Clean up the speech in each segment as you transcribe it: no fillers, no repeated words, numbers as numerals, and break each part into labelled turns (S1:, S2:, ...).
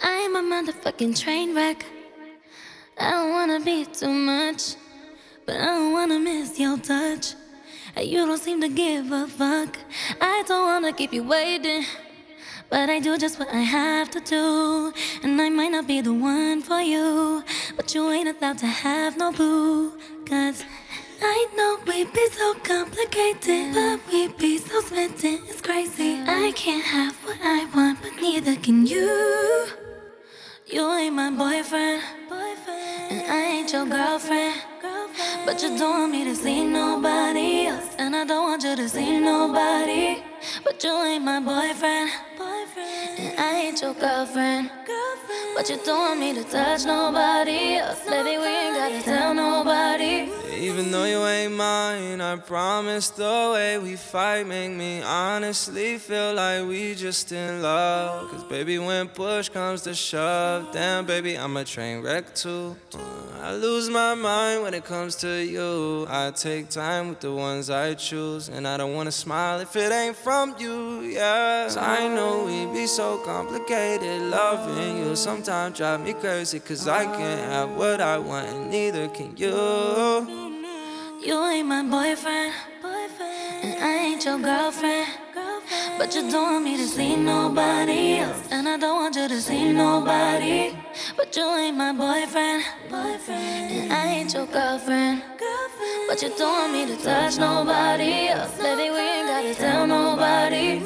S1: I'm a motherfucking train wreck. I don't wanna be too much, but I don't wanna miss your touch. You don't seem to give a fuck. I don't wanna keep you waiting, but I do just what I have to do. And I might not be the one for you, but you ain't allowed to have no boo. Cause I know we be so complicated, but we be so smitten, it's crazy. I can't have what I want, but neither can you. You ain't my boyfriend, and I ain't your girlfriend. But you don't want me to see nobody else, and I don't want you to see nobody. But you ain't my boyfriend, and I ain't your girlfriend. But you don't want me to touch nobody else. Baby, we ain't gotta tell nobody.
S2: Even though you ain't mine, I promise the way we fight make me honestly feel like we just in love. Cause baby, when push comes to shove, damn baby, I'm a train wreck too. I lose my mind when it comes to you. I take time with the ones I choose, and I don't wanna smile if it ain't from you, yeah. 'Cause I know we be so complicated. Loving you sometimes drive me crazy, cause I can't have what I want and neither can you.
S1: You ain't my boyfriend, and I ain't your girlfriend. But you don't want me to see nobody else, and I don't want you to see nobody. But you ain't my boyfriend, and I ain't your girlfriend. But you don't want me to touch nobody else. Baby, we ain't gotta tell nobody.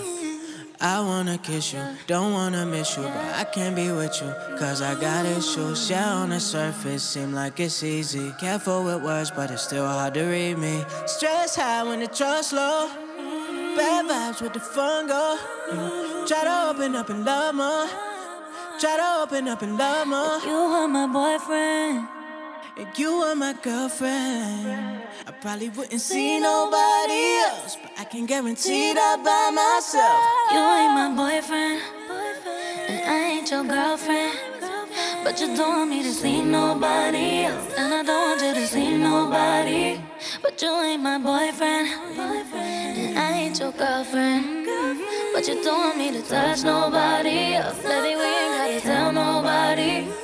S3: I wanna kiss you, don't wanna miss you, but I can't be with you, cause I got issues. Yeah, on the surface, seem like it's easy. Careful with words, but it's still hard to read me. Stress high when the trust low. Bad vibes with the fun go. Try to open up and love more. Try to open up and love more.
S1: You are my boyfriend,
S3: and you are my girlfriend. I probably wouldn't see nobody else, but I can guarantee that by myself.
S1: You ain't my boyfriend, and I ain't your girlfriend. But you don't want me to see nobody else, and I don't want you to see nobody. But you ain't my boyfriend, and I ain't your girlfriend. But you don't want me to touch nobody else. Baby, we ain't gotta tell nobody.